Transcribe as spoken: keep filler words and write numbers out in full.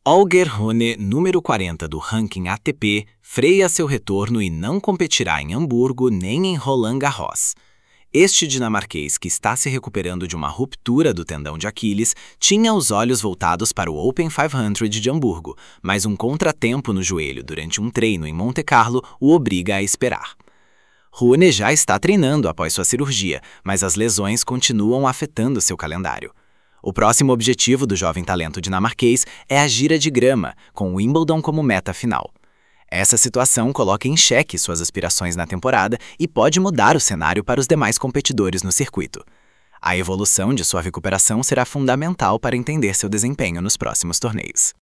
Holger Rune, número quarenta do ranking A T P, freia seu retorno e não competirá em Hamburgo nem em Roland Garros. Este dinamarquês, que está se recuperando de uma ruptura do tendão de Aquiles, tinha os olhos voltados para o Open quinhentos de Hamburgo, mas um contratempo no joelho durante um treino em Monte Carlo o obriga a esperar. Rune já está treinando após sua cirurgia, mas as lesões continuam afetando seu calendário. O próximo objetivo do jovem talento dinamarquês é a gira de grama, com Wimbledon como meta final. Essa situação coloca em xeque suas aspirações na temporada e pode mudar o cenário para os demais competidores no circuito. A evolução de sua recuperação será fundamental para entender seu desempenho nos próximos torneios.